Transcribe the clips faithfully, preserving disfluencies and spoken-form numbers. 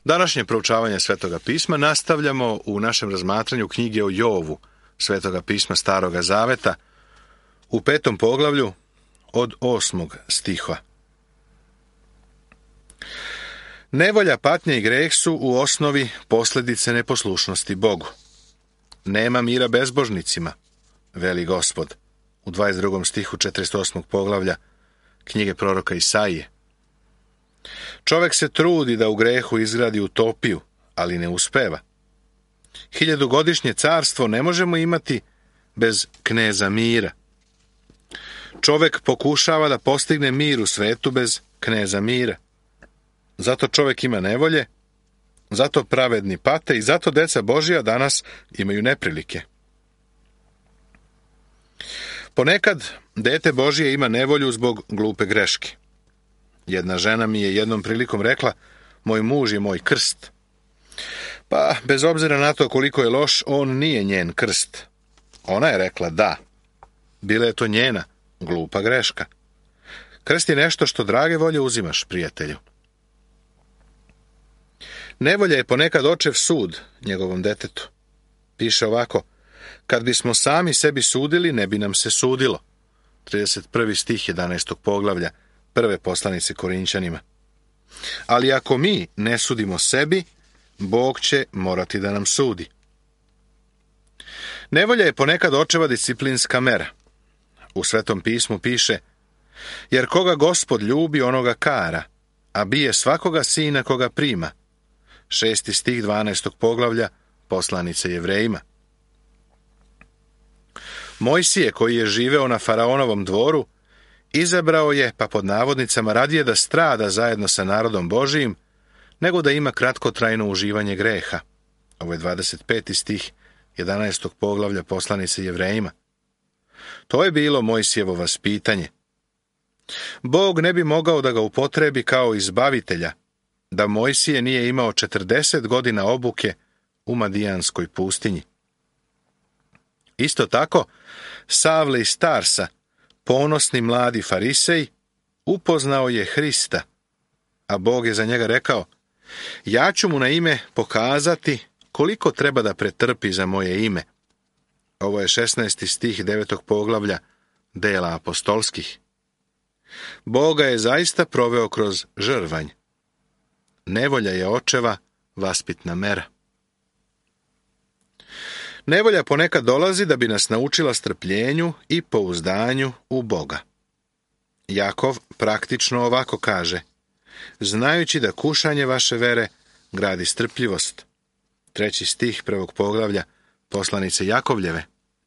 Današnje proučavanje Svetoga pisma nastavljamo u našem razmatranju knjige o Jovu, Svetoga pisma Staroga Zaveta, u petom poglavlju od osmog stiha. Nevolja, patnja i greh su u osnovi posljedice neposlušnosti Bogu. Nema mira bezbožnicima, veli Gospod, u dvadeset drugom stihu četrdeset osmog poglavlja knjige proroka Isaije. Čovjek se trudi da u grehu izgradi utopiju, ali ne uspeva. Hiljadugodišnje carstvo ne možemo imati bez kneza mira. Čovjek pokušava da postigne mir u svetu bez kneza mira. Zato čovjek ima nevolje, zato pravedni pate i zato deca Božja danas imaju neprilike. Ponekad dete Božje ima nevolju zbog glupe greške. Jedna žena mi je jednom prilikom rekla, moj muž je moj krst. Pa, bez obzira na to koliko je loš, on nije njen krst. Ona je rekla da. Bila je to njena glupa greška. Krst je nešto što drage volje uzimaš, prijatelju. Nevolja je ponekad očev sud njegovom detetu. Piše ovako, kad bismo sami sebi sudili, ne bi nam se sudilo. trideset prvi stih jedanaestog poglavlja prve poslanice Korinćanima. Ali ako mi ne sudimo sebi, Bog će morati da nam sudi. Nevolja je ponekad očeva disciplinska mera. U Svetom pismu piše, jer koga Gospod ljubi, onoga kara, a bije svakoga sina koga prima. Šesti stih dvanaestog poglavlja poslanice Jevrejima. Mojsije, koji je živeo na faraonovom dvoru, izabrao je, pa pod navodnicama, radije da strada zajedno sa narodom Božijim, nego da ima kratkotrajno uživanje greha. Ovo je dvadeset peti stih jedanaestog poglavlja poslanice Jevrejima. To je bilo Mojsijevo vaspitanje. Bog ne bi mogao da ga upotrebi kao izbavitelja, da Mojsije nije imao četrdeset godina obuke u Madijanskoj pustinji. Isto tako, Savle iz Tarsa, ponosni mladi farisej, upoznao je Hrista, a Bog je za njega rekao, ja ću mu na ime pokazati koliko treba da pretrpi za moje ime. Ovo je šesnaesti stih devetog poglavlja Dela apostolskih. Boga je zaista proveo kroz žrvanj. Nevolja je očeva vaspitna mera. Nevolja ponekad dolazi da bi nas naučila strpljenju i pouzdanju u Boga. Jakov praktično ovako kaže, znajući da kušanje vaše vere gradi strpljivost. Treći stih prvog poglavlja poslanice Jakovljeve.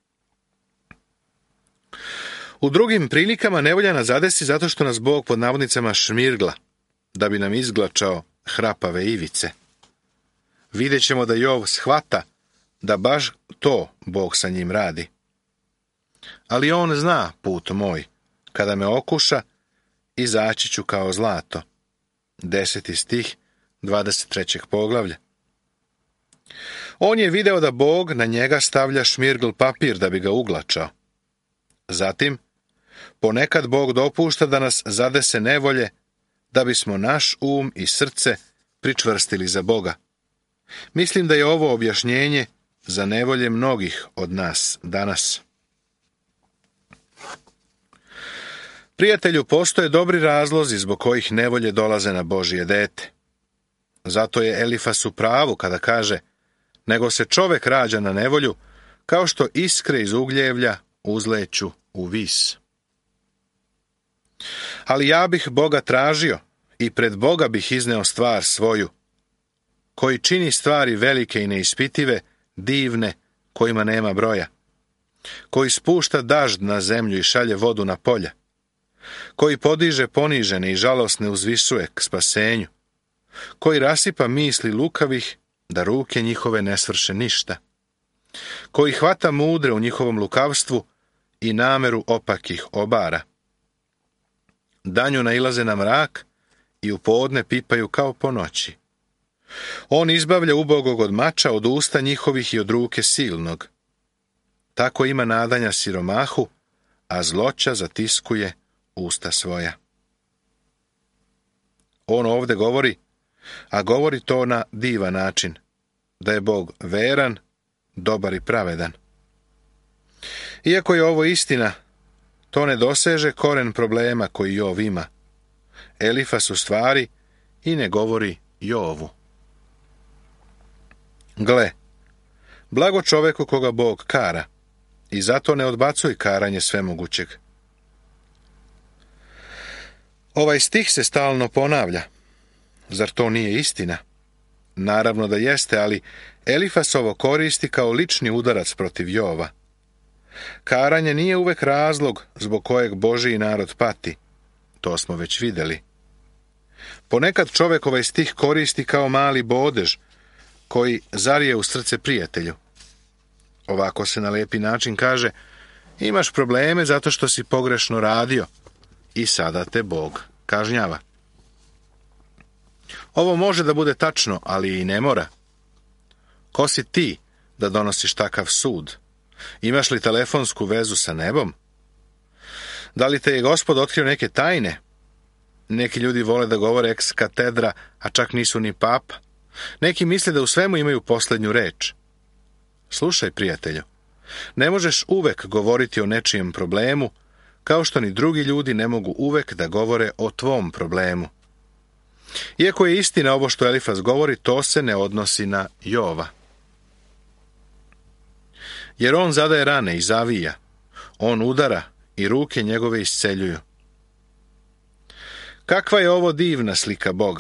U drugim prilikama nevolja nas zadesi zato što nas Bog pod navodnicama šmirgla, da bi nam izglačao hrapave ivice. Vidjet ćemo da Jov shvata da baš to Bog sa njim radi. Ali on zna put moj, kada me okuša, izaći ću kao zlato. Deseti stih dvadeset trećeg poglavlja. On je video da Bog na njega stavlja šmirgl papir da bi ga uglačao. Zatim, ponekad Bog dopušta da nas zadese nevolje, da bismo naš um i srce pričvrstili za Boga. Mislim da je ovo objašnjenje za nevolje mnogih od nas danas. Prijatelju, postoje dobri razlozi zbog kojih nevolje dolaze na Božje dete. Zato je Elifas u pravu kada kaže, nego se čovek rađa na nevolju, kao što iskre iz ugljevlja uzleću u vis. Ali ja bih Boga tražio i pred Boga bih izneo stvar svoju, koji čini stvari velike i neispitive, divne, kojima nema broja, koji spušta dažd na zemlju i šalje vodu na polja, koji podiže ponižene i žalosne uzvisuje k spasenju, koji rasipa misli lukavih da ruke njihove ne svrše ništa, koji hvata mudre u njihovom lukavstvu i nameru opakih obara. Danju nailaze na mrak i u podne pipaju kao po noći. On izbavlja ubogog od mača, od usta njihovih i od ruke silnog. Tako ima nadanja siromahu, a zloća zatiskuje usta svoja. On ovdje govori, a govori to na divan način, da je Bog veran, dobar i pravedan. Iako je ovo istina, to ne doseže koren problema koji Jov ima. Elifas u stvari i ne govori Jovu. Gle, blago čoveku koga Bog kara, i zato ne odbacuj karanje svemogućeg. Ovaj stih se stalno ponavlja. Zar to nije istina? Naravno da jeste, ali Elifas ovo koristi kao lični udarac protiv Jova. Karanje nije uvek razlog zbog kojeg Božiji narod pati. To smo već vidjeli. Ponekad čovjek ovaj stih koristi kao mali bodež, koji zarije u srce prijatelju. Ovako se na lijepi način kaže: imaš probleme zato što si pogrešno radio i sada te Bog kažnjava. Ovo može da bude tačno, ali i ne mora. Ko si ti da donosiš takav sud? Imaš li telefonsku vezu sa nebom? Da li te je Gospod otkrio neke tajne? Neki ljudi vole da govore ex katedra, a čak nisu ni papa. Neki misle da u svemu imaju posljednju reč. Slušaj, prijatelju, ne možeš uvek govoriti o nečijem problemu, kao što ni drugi ljudi ne mogu uvek da govore o tvom problemu. Iako je istina ovo što Elifas govori, to se ne odnosi na Jova. Jer on zadaje rane i zavija, on udara i ruke njegove isceljuju. Kakva je ovo divna slika Boga?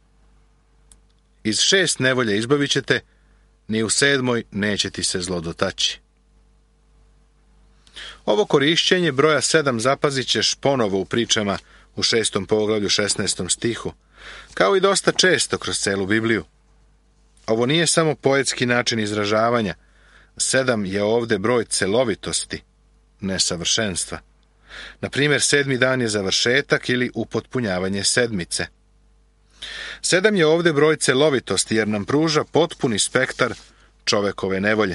Iz šest nevolje izbavit ćete, ni u sedmoj neće ti se zlo dotaći. Ovo korišćenje broja sedam zapazit ćeš ponovo u pričama u šestom poglavlju šesnaestom stihu, kao i dosta često kroz celu Bibliju. Ovo nije samo poetski način izražavanja. Sedam je ovdje broj celovitosti, ne savršenstva. Na primjer, sedmi dan je završetak ili upotpunjavanje sedmice. Sedam je ovdje broj celovitosti jer nam pruža potpuni spektar čovekove nevolje.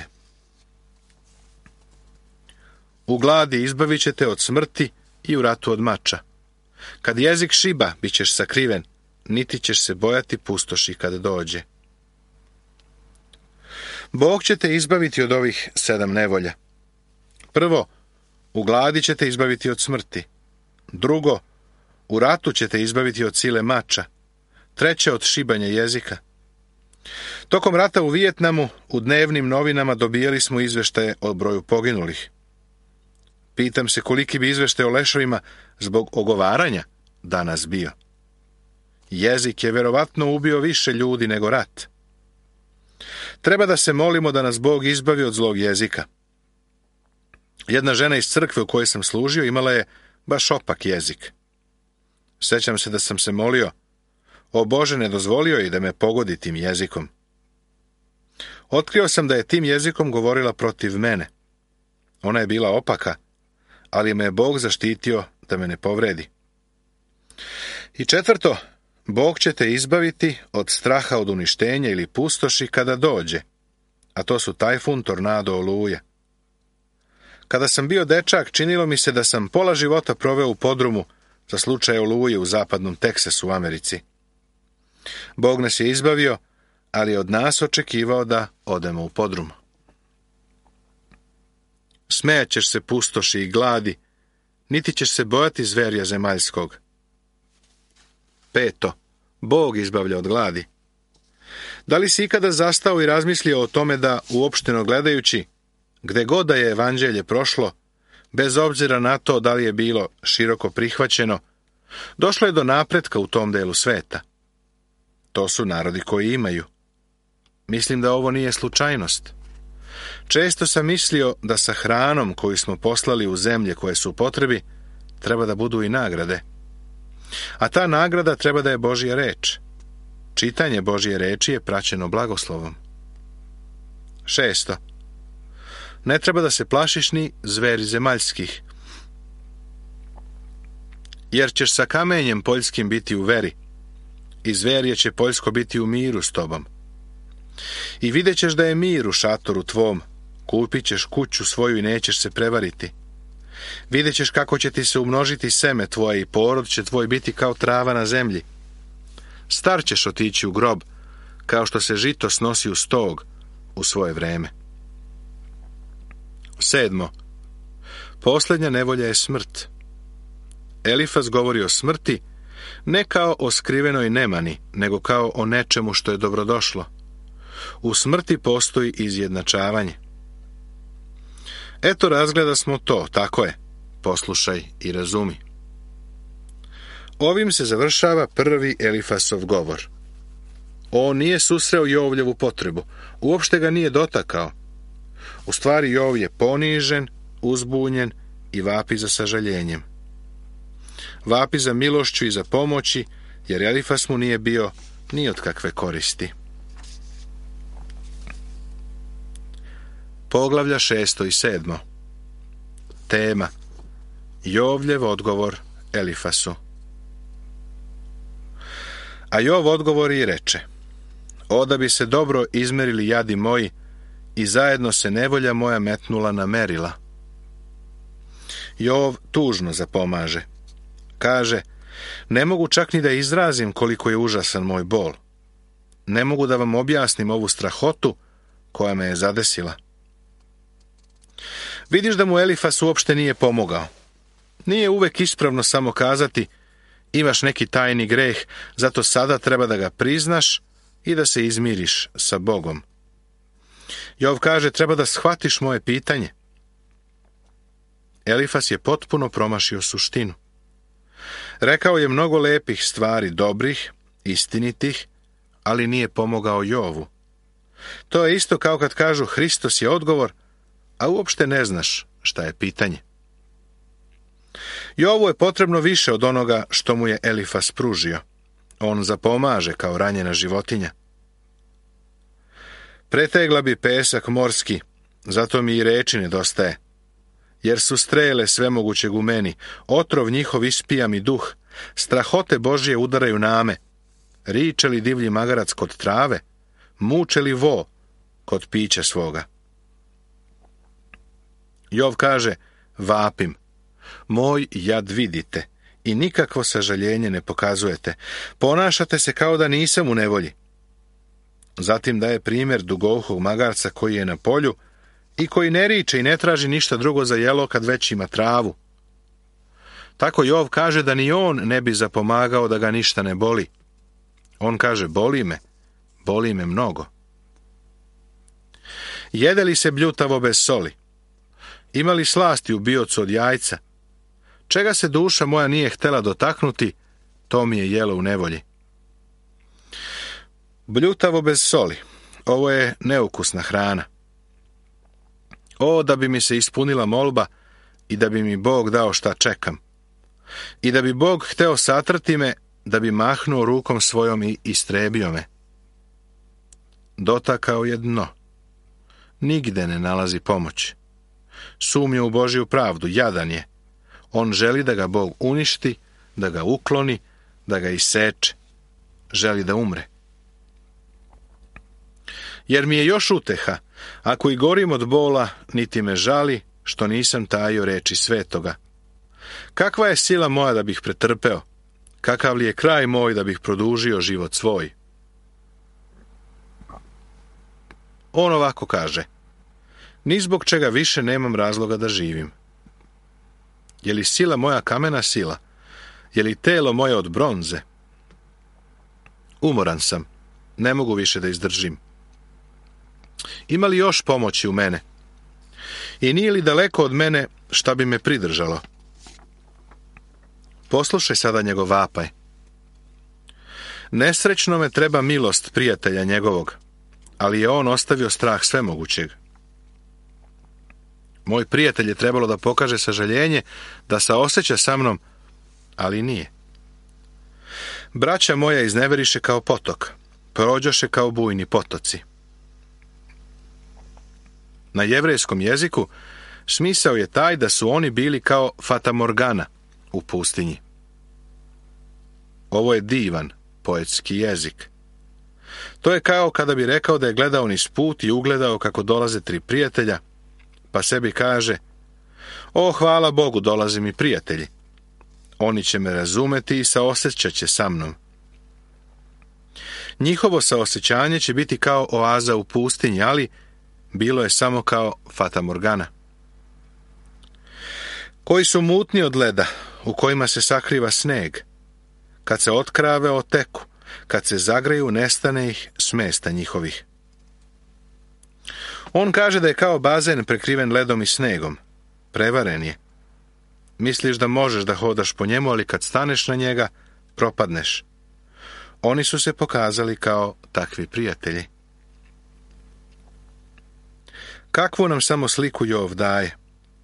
U gladi izbavit ćete od smrti i u ratu od mača. Kad jezik šiba, bit ćeš sakriven, niti ćeš se bojati pustoši kad dođe. Bog će te izbaviti od ovih sedam nevolja. Prvo, u gladi će te izbaviti od smrti. Drugo, u ratu će te izbaviti od sile mača. Treće, od šibanja jezika. Tokom rata u Vijetnamu u dnevnim novinama dobijali smo izveštaje o broju poginulih. Pitam se koliki bi izveštaj o lešovima zbog ogovaranja danas bio. Jezik je verovatno ubio više ljudi nego rat. Treba da se molimo da nas Bog izbavi od zlog jezika. Jedna žena iz crkve u kojoj sam služio imala je baš opak jezik. Sjećam se da sam se molio: o Bože, ne dozvolio je da me pogodi tim jezikom. Otkrio sam da je tim jezikom govorila protiv mene. Ona je bila opaka, ali me je Bog zaštitio da me ne povredi. I četvrto, Bog će te izbaviti od straha od uništenja ili pustoši kada dođe, a to su tajfun, tornado, oluja. Kada sam bio dečak, činilo mi se da sam pola života proveo u podrumu za slučaj oluje u zapadnom Teksasu u Americi. Bog nas je izbavio, ali je od nas očekivao da odemo u podrum. Smejaćeš se pustoši i gladi, niti ćeš se bojati zverja zemaljskog. Peto, Bog izbavlja od gladi. Da li si ikada zastao i razmislio o tome da, uopšteno gledajući, gde god da je evanđelje prošlo, bez obzira na to da li je bilo široko prihvaćeno, došlo je do napretka u tom delu sveta. To su narodi koji imaju. Mislim da ovo nije slučajnost. Često sam mislio da sa hranom koju smo poslali u zemlje koje su u potrebi, treba da budu i nagrade. A ta nagrada treba da je Božja reč. Čitanje Božje reči je praćeno blagoslovom. Šesto. Ne treba da se plašiš ni zveri zemaljskih, jer ćeš sa kamenjem poljskim biti u veri, i zverje će poljsko biti u miru s tobom. I vidjet ćeš da je mir u šatoru tvom, kupit ćeš kuću svoju i nećeš se prevariti. Vidjet ćeš kako će ti se umnožiti seme tvoje i porod će tvoj biti kao trava na zemlji. Star ćeš otići u grob, kao što se žito snosi u stog u svoje vreme. Sedmo. Posljednja nevolja je smrt. Elifaz govori o smrti ne kao o skrivenoj nemani, nego kao o nečemu što je dobrodošlo. U smrti postoji izjednačavanje. Eto, razgleda smo to, tako je. Poslušaj i razumi. Ovim se završava prvi Elifasov govor. On nije susreo Jovljevu potrebu, uopšte ga nije dotakao. U stvari Jov je ponižen, uzbunjen i vapi za sažaljenjem. Vapi za milošću i za pomoći, jer Elifas mu nije bio ni od kakve koristi. Poglavlja šesto i sedmo. Tema: Jovljev odgovor Elifasu. A Jov odgovori i reče: O da bi se dobro izmerili jadi moji i zajedno se nevolja moja metnula na merila. Jov tužno zapomaže. Kaže: Ne mogu čak ni da izrazim koliko je užasan moj bol. Ne mogu da vam objasnim ovu strahotu koja me je zadesila. Vidiš da mu Elifas uopšte nije pomogao. Nije uvek ispravno samo kazati: Imaš neki tajni greh, zato sada treba da ga priznaš i da se izmiriš sa Bogom. Jov kaže: Treba da shvatiš moje pitanje. Elifas je potpuno promašio suštinu. Rekao je mnogo lepih stvari, dobrih, istinitih, ali nije pomogao Jovu. To je isto kao kad kažu Hristos je odgovor, a uopšte ne znaš šta je pitanje. Jovu je potrebno više od onoga što mu je Elifas pružio. On zapomaže kao ranjena životinja. Pretegla bi pesak morski, zato mi i reči nedostaje. Jer su strele svemogućeg u meni, otrov njihov ispija mi duh, strahote Božje udaraju name, riče li divlji magarac kod trave, muče li vo kod pića svoga. Jov kaže: Vapim, moj jad vidite i nikakvo sažaljenje ne pokazujete, ponašate se kao da nisam u nevolji. Zatim daje primjer dugouhog magarca koji je na polju i koji ne riče i ne traži ništa drugo za jelo kad već ima travu. Tako Jov kaže da ni on ne bi zapomagao da ga ništa ne boli. On kaže: Boli me, boli me mnogo. Jede li se bljutavo bez soli? Ima li slasti u biocu od jajca? Čega se duša moja nije htela dotaknuti, to mi je jelo u nevolji. Bljutavo bez soli, ovo je neukusna hrana. O, da bi mi se ispunila molba i da bi mi Bog dao šta čekam. I da bi Bog hteo satrati me, da bi mahnuo rukom svojom i istrebio me. Dotakao je dno. Nigde ne nalazi pomoć. Sumnja u Božju pravdu, jadan je. On želi da ga Bog uništi, da ga ukloni, da ga iseče. Želi da umre. Jer mi je još uteha, ako i gorim od bola, niti me žali, što nisam tajio reči svetoga. Kakva je sila moja da bih pretrpeo? Kakav li je kraj moj da bih produžio život svoj? On ovako kaže: Ni zbog čega više nemam razloga da živim. Je li sila moja kamena sila? Je li telo moje od bronze? Umoran sam, ne mogu više da izdržim. Ima li još pomoći u mene? I nije li daleko od mene šta bi me pridržalo? Poslušaj sada njegov vapaj. Nesrećno me treba milost prijatelja njegovog, ali je on ostavio strah svemogućeg. Moj prijatelj je trebalo da pokaže sažaljenje, da saoseća sa mnom, ali nije. Braća moja izneveriše kao potok, prođoše kao bujni potoci. Na jevrejskom jeziku smisao je taj da su oni bili kao fatamorgana u pustinji. Ovo je divan poetski jezik. To je kao kada bi rekao da je gledao niz put i ugledao kako dolaze tri prijatelja, pa sebi kaže: O, hvala Bogu, dolaze mi prijatelji. Oni će me razumeti i saosećat će sa mnom. Njihovo saosjećanje će biti kao oaza u pustinji, ali bilo je samo kao fatamorgana. Koji su mutni od leda, u kojima se sakriva sneg. Kad se otkrave, oteku. Kad se zagreju, nestane ih s mesta njihovih. On kaže da je kao bazen prekriven ledom i snegom. Prevaren je. Misliš da možeš da hodaš po njemu, ali kad staneš na njega, propadneš. Oni su se pokazali kao takvi prijatelji. Kakvu nam samo sliku Jov daje?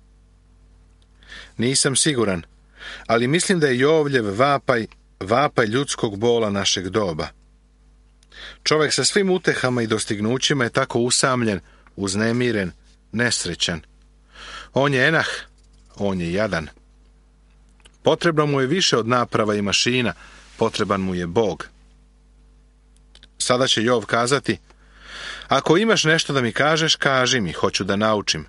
Nisam siguran, ali mislim da je Jovljev vapaj, vapaj ljudskog bola našeg doba. Čovjek sa svim utehama i dostignućima je tako usamljen, uznemiren, nesrećan. On je enah, on je jadan. Potrebno mu je više od naprava i mašina, potreban mu je Bog. Sada će Jov kazati: ako imaš nešto da mi kažeš, kaži mi, hoću da naučim.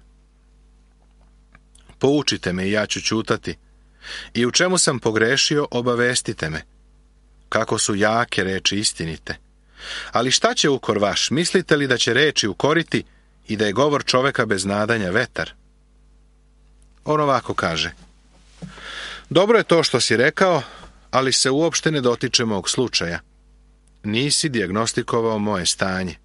Poučite me i ja ću ćutati. I u čemu sam pogrešio, obavestite me. Kako su jake reči istinite. Ali šta će ukor vaš? Mislite li da će reči ukoriti i da je govor čoveka bez nadanja vetar? On ovako kaže: dobro je to što si rekao, ali se uopšte ne dotiče mog slučaja. Nisi dijagnostikovao moje stanje.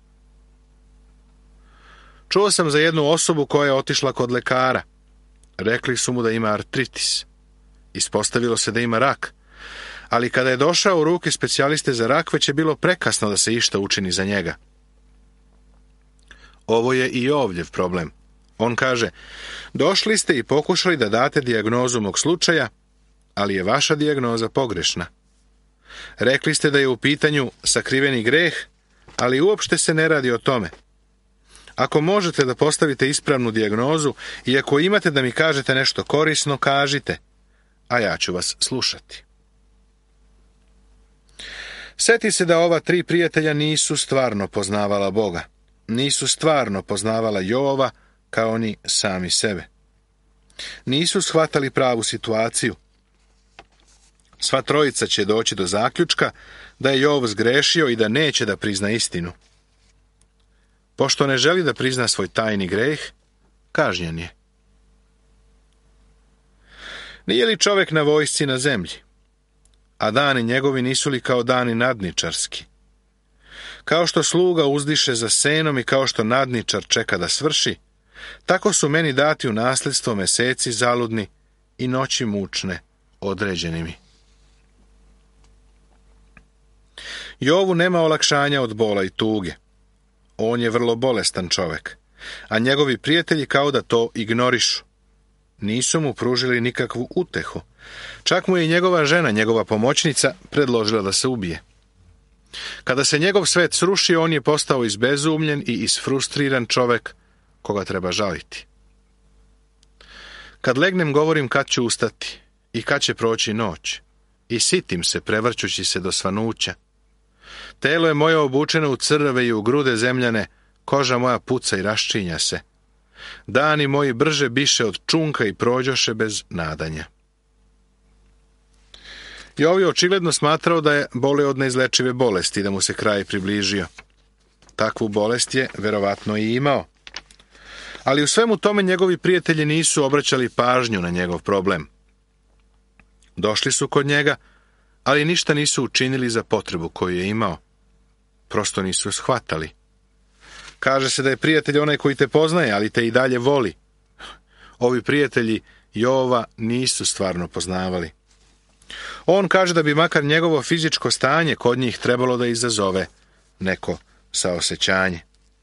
Čuo sam za jednu osobu koja je otišla kod lekara. Rekli su mu da ima artritis. Ispostavilo se da ima rak, ali kada je došao u ruke specijaliste za rak, već je bilo prekasno da se išta učini za njega. Ovo je i Jovljev problem. On kaže: došli ste i pokušali da date dijagnozu mog slučaja, ali je vaša dijagnoza pogrešna. Rekli ste da je u pitanju sakriveni greh, ali uopšte se ne radi o tome. Ako možete da postavite ispravnu dijagnozu i ako imate da mi kažete nešto korisno, kažite, a ja ću vas slušati. Sjeti se da ova tri prijatelja nisu stvarno poznavala Boga. Nisu stvarno poznavala Jova kao oni sami sebe. Nisu shvatali pravu situaciju. Sva trojica će doći do zaključka da je Jov zgrešio i da neće da prizna istinu. Pošto ne želi da prizna svoj tajni greh, kažnjen je. Nije li čovjek na vojsci na zemlji? A dani njegovi nisu li kao dani nadničarski? Kao što sluga uzdiše za senom i kao što nadničar čeka da svrši, tako su meni dati u nasljedstvo meseci zaludni i noći mučne određeni mi. Jovu nema olakšanja od bola i tuge. On je vrlo bolestan čovjek, a njegovi prijatelji kao da to ignorišu. Nisu mu pružili nikakvu utehu. Čak mu je i njegova žena, njegova pomoćnica, predložila da se ubije. Kada se njegov svet srušio, on je postao izbezumljen i isfrustriran čovjek koga treba žaliti. Kad legnem, govorim kad ću ustati i kad će proći noć, i sitim se prevrćući se do svanuća. Telo je moje obučeno u crve i u grude zemljane, koža moja puca i raščinja se. Dani moji brže biše od čunka i prođoše bez nadanja. Jov je očigledno smatrao da je boleo od neizlečive bolesti, da mu se kraj približio. Takvu bolest je verovatno i imao. Ali u svemu tome njegovi prijatelji nisu obraćali pažnju na njegov problem. Došli su kod njega, ali ništa nisu učinili za potrebu koju je imao. Prosto nisu shvatali. Kaže se da je prijatelj onaj koji te poznaje, ali te i dalje voli. Ovi prijatelji Jova nisu stvarno poznavali. On kaže da bi makar njegovo fizičko stanje kod njih trebalo da izazove neko saosećanje.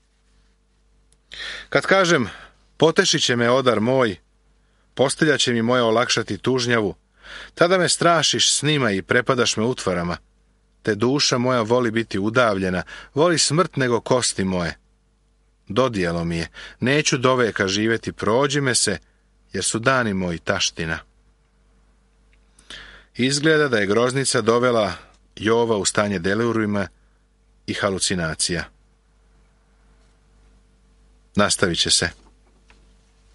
Kad kažem, potešit će me odar moj, postelja će mi moja olakšati tužnjavu, tada me strašiš snima i prepadaš me utvarama, te duša moja voli biti udavljena, voli smrt nego kosti moje. Dodijelo mi je, neću doveka živjeti, prođi me se, jer su dani moji taština. Izgleda da je groznica dovela Jova u stanje deliruma i halucinacija. Nastavit će se.